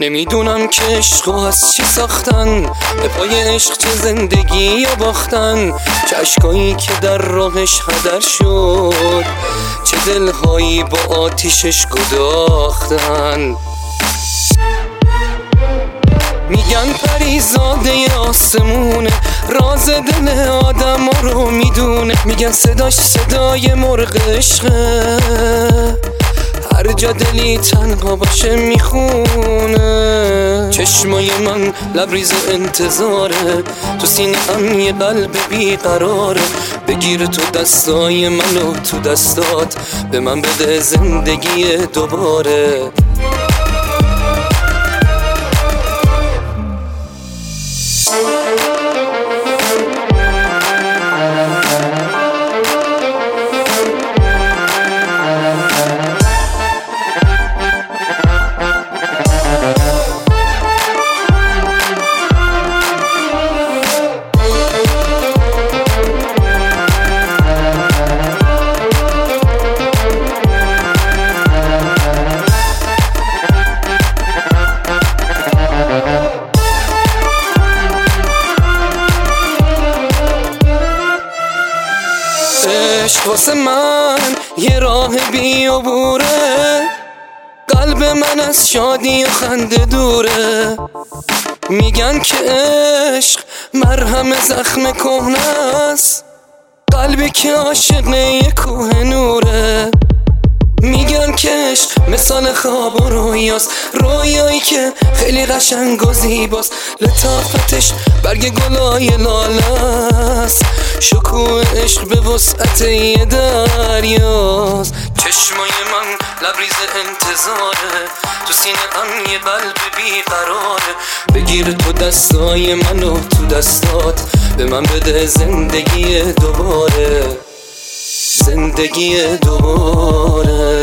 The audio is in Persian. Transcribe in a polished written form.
نمیدونم که عشق از چی ساختن، به پای عشق چه زندگی یا باختن، چه عشقایی که در راهش هدر شد، چه دلهایی با آتیشش گداختن. میگن پریزاده آسمونه، راز دل آدم رو میدونه، میگن صداش صدای مرغ عشقه، هر جا دلی تنها باشه میخونه. چشمای من لبریز انتظاره، تو سینه هم یه قلب بیقراره، بگیر تو دستای منو تو دستات، به من بده زندگی دوباره. عشق واسه من یه راه بیابوره، قلب من از شادی و خنده دوره، میگن که عشق مرهم زخم کهنه است، قلبی که عاشق یه کوه نوره، میگن که عشق مثال خواب و رویاست، رویایی که خیلی قشنگ و زیباست، لطافتش برگ گلای لاله است، شکوه عشق به وسعت یه دریاست. چشمای من لبریز انتظاره، تو سینه هم یه قلب بیقراره، بگیر تو دستای منو تو دستات، به من بده زندگی دوباره، زندگی دوباره.